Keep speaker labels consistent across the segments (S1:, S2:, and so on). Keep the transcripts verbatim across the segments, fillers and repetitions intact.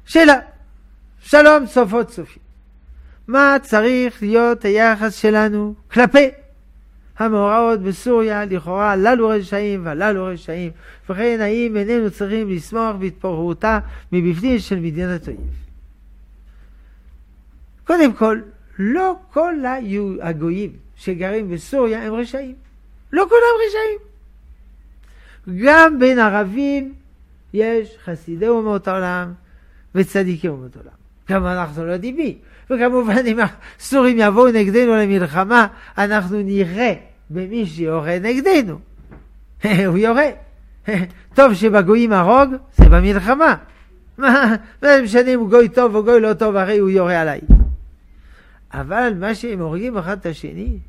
S1: שאלה, שלום סופות סופים. מה צריך להיות היחס שלנו כלפי המאורעות בסוריה, לכאורה הללו רשעים והללו רשעים, וכן האם איננו צריכים לשמוח בהתפוררותה מבפנים של מדינת אויב? קודם כל, לא כל הגויים שגרים בסוריה הם רשעים. לא כולם רשעים. גם בין ערבים יש חסידי אומות העולם וצדיקי אומות העולם. גם אנחנו לא יודעים מי. וכמובן אם הסורים יבואו נגדנו למלחמה, אנחנו נראה במי שיורה נגדנו. הוא יורה. טוב שבגויים הרוג, זה במלחמה. מה, מה משנה אם הוא גוי טוב או גוי לא טוב, הרי הוא יורה עליי. אבל מה שהם הורגים אחד את השני,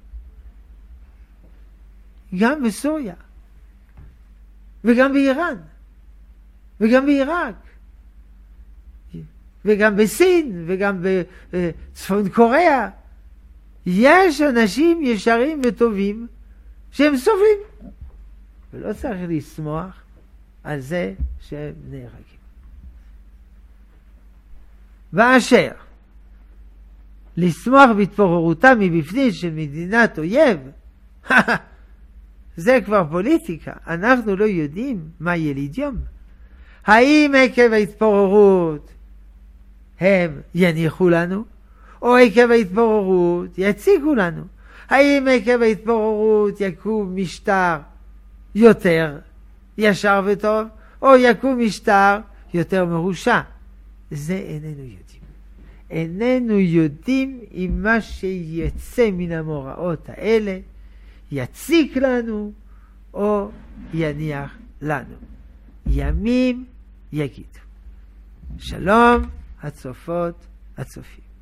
S1: גם בסוריה, וגם באיראן, וגם בעיראק, וגם בסין, וגם בצפון קוריאה, יש אנשים ישרים וטובים שהם סובלים. ולא צריך לשמוח על זה שהם נהרגים. ואשר לשמוח בהתפוררותה מבפנים של מדינת אויב, זה כבר פוליטיקה. אנחנו לא יודעים מה יליד יום. האם עקב ההתפוררות הם יניחו לנו, או עקב ההתפוררות יציגו לנו? האם עקב ההתפוררות יקום משטר יותר ישר וטוב, או יקום משטר יותר מרושע? זה איננו יודעים. איננו יודעים אם מה שיצא מן המאורעות האלה יציק לנו או יניח לנו. ימים יגידו. שלום הצופות הצופים.